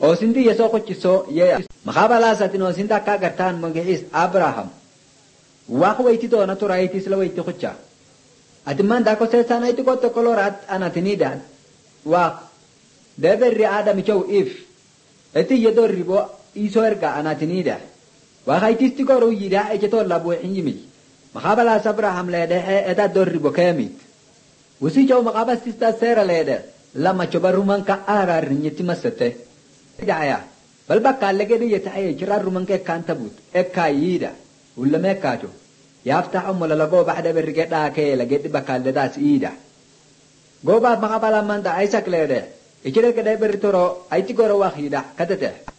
O sindi yeso kochiso ye makabala satino sinda ka gartan mangis Abraham wa khwayti do na turayti slawayti khocha adman da ko sesana iti ko to kolorat anatinida wa deberri adam chow if eti yedo ribo iso erga anatinida wa khaytisti ko ro yida e to labo injimi makabala Abraham lede eta do ribo kamit وسي جو مقابل سيستا سيرا ليدا لما تشبروا من كأرار نيتي مسته دعيا بل بقى لقيدي يتعي جرار من كان تبوت إكايدا ولا ما كاتو يفتح ولا لقوا بعد برجع كي لقيت بقى لداس إيدا جو بعد مقابل من دا عيسى كليدا إجرا كده بريتورو أيتي كورو واحدة كتته